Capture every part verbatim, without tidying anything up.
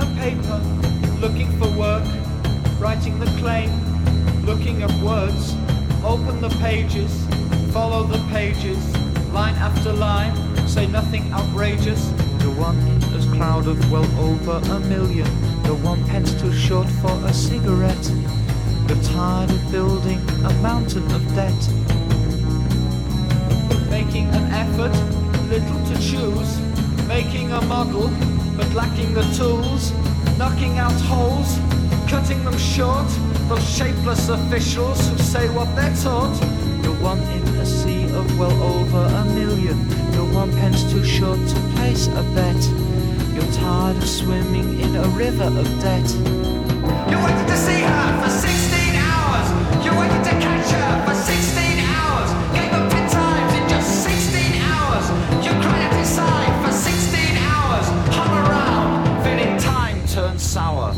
and paper, looking for work, writing the claim, looking up words, open the pages, follow the pages, line after line, say nothing outrageous. The one in a crowd of well over a million, the one pence too short for a cigarette. You're tired of building a mountain of debt. Making an effort, little to choose, making a model, but lacking the tools, knocking out holes, cutting them short, those shapeless officials who say what they're taught. You're one in a sea of well over a million, you're one pence too short to place a bet. You're tired of swimming in a river of debt. You wanted to see her for sixteen hours, you wanted to catch her for sixteen hours, gave up ten times in just sixteen hours, you cried out inside for sixteen hours, hung around, feeling time turn sour.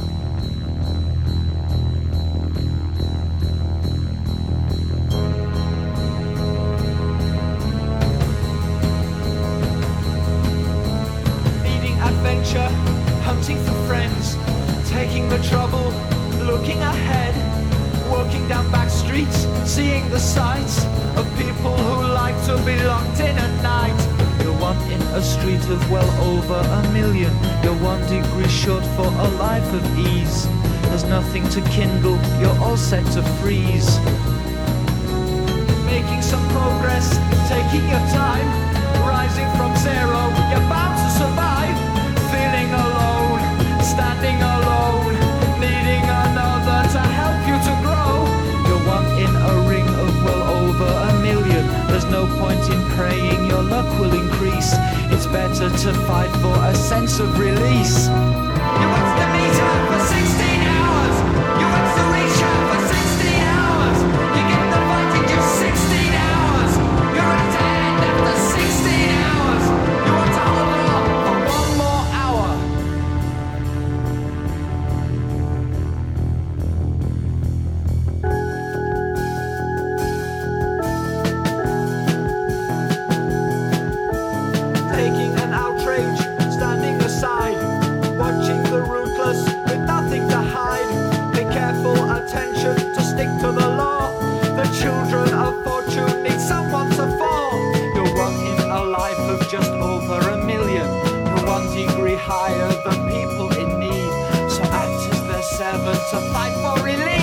Adventure, hunting for friends, taking the trouble, looking ahead, walking down back streets, seeing the sights of people who like to be locked in at night. You're one in a street of well over a million, you're one degree short for a life of ease. There's nothing to kindle, you're all set to freeze. Making some progress, taking your time, rising from zero, you're bound to survive. Feeling alone, standing alone, needing another to help you to grow. You're one in a ring of well over a million. There's no point in praying your luck will increase. It's better to fight for a sense of release. You wanted to meet her for sixteen hours. You wanted to reach her for sixteen hours. You get the fight in just sixteen hours. You're ready to end after sixteen hours. You want to hold on for one more hour. Taking an outrage, standing aside, watching the ruthless with nothing to hide. Pay careful attention to stick to the law. The children of fortune need someone to fall. You're one in a life of just over a million. You're one degree higher than people in need. So act as their servant to fight for relief.